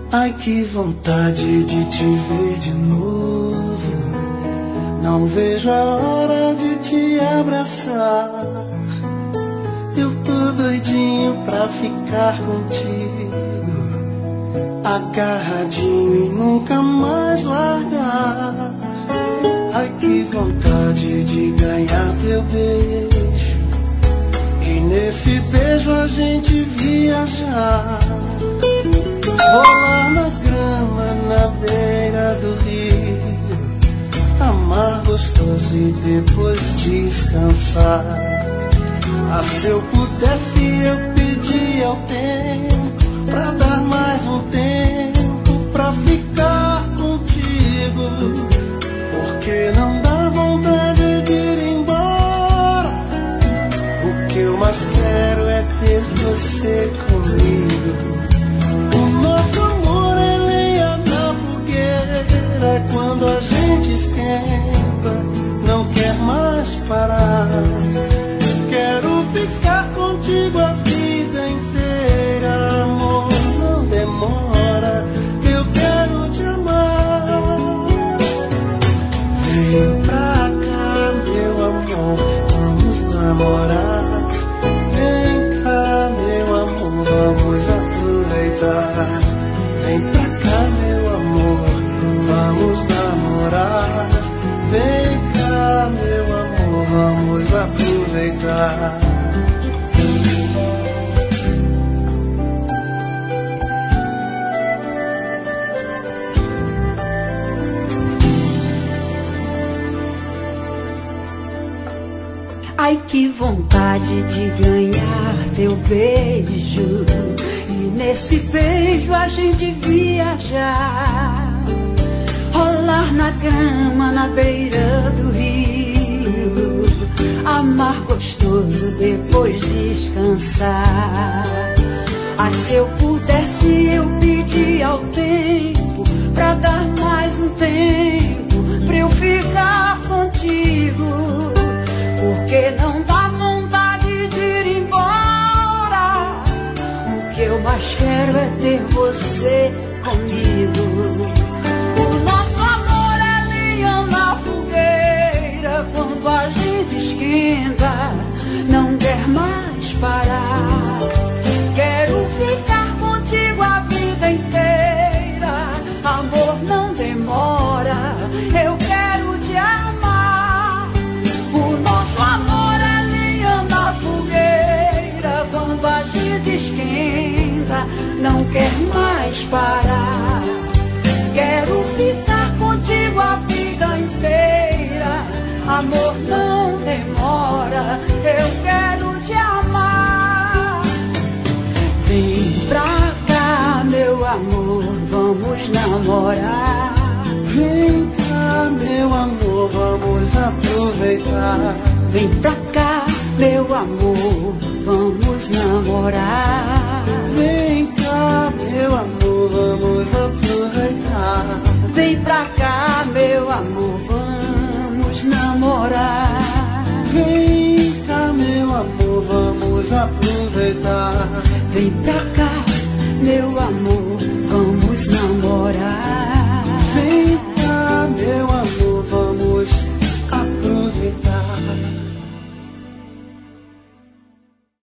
Ai, que vontade de te ver de novo. Não vejo a hora de te abraçar. Eu tô doidinho pra ficar contigo, agarradinho e nunca mais largar. Ai, que vontade de ganhar teu beijo, e nesse beijo a gente viajar, rolar na grama na beira do rio, amar gostoso e depois descansar. Ah, se eu pudesse eu pedia ao tempo pra dar mais um tempo pra ficar contigo, porque não dá vontade de ir embora. O que eu mais quero é ter você comigo. O nosso amor é lenha na fogueira, quando a gente esquenta, não quer mais parar. Quero ficar contigo a vida inteira, amor, não demora, eu quero te amar. Vem pra cá, meu amor, vamos namorar. Vem cá, meu amor, vamos aproveitar. Vem pra cá, meu amor, vamos namorar. Vem cá, meu amor, vamos aproveitar. Ai, que vontade de ganhar teu beijo, e nesse beijo a gente viajar, rolar na grama na beira do rio, amar gostoso depois descansar. Ai, se eu pudesse eu pedia ao tempo pra dar mais um tempo pra eu ficar contigo, porque não dá vontade de ir embora. O que eu mais quero é ter você comigo. O nosso amor é lenha na fogueira, quando a gente esquenta, não quer mais parar. Quero ficar contigo a vida inteira, amor, não demora, eu quero te amar. O nosso amor é lenha na fogueira, quando a gente esquenta, não quer mais parar. Quero ficar contigo a vida inteira, amor, não demora, eu quero te amar. Vem pra cá, meu amor, vamos namorar. Vem cá, meu amor, vamos aproveitar. Vem pra cá, meu amor, vamos namorar. Vem cá, meu amor, vamos aproveitar. Vem pra cá, meu amor, vamos namorar. Vem cá, meu amor, vamos aproveitar. Vem pra cá, meu amor,